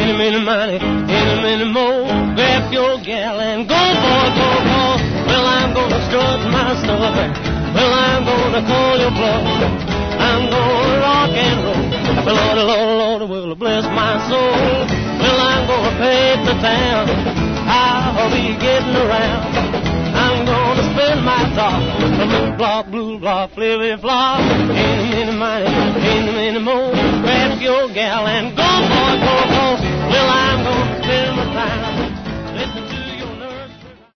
any minute money, any minute more. Grab your gal and go, boy, go, boy. Well, I'm gonna strut my stuff, well, I'm gonna call your bluff. I'm gonna rock and roll. Well, Lordy, Lordy, Lordy, will bless my soul. Well, I'm gonna pay the town. I'll be getting around. I'm gonna spend my top. Blue block, flivvy flop. Any minute money, any minute more. Grab your gal and go, boy, go.